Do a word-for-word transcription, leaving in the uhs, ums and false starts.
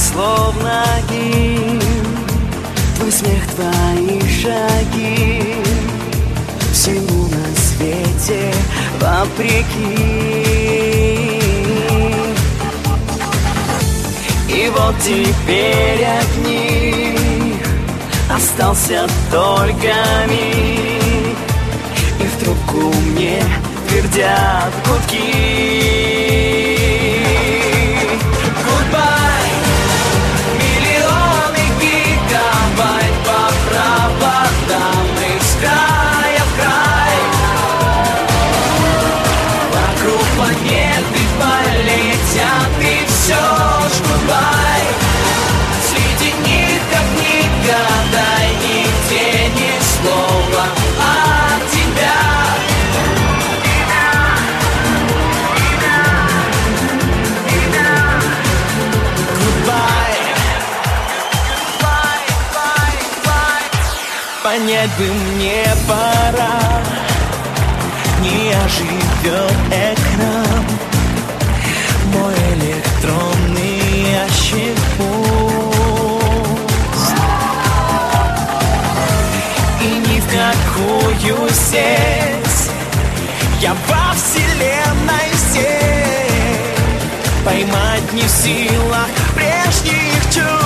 словно гимн, твой смех, твои шаги, всему на свете вопреки. И вот теперь от них остался только миг, и в трубку мне твердят гудки. Goodbye, миллионы гигабайт по проводам из края в край. Вокруг планеты полетят, и все ж goodbye. Среди них, как никогда, нигде ни слова от тебя. Понять бы мне пора, не оживет экран, мой электронный ящик пуст, и ни в какую сеть я во вселенной сеть поймать не в силах прежних чувств.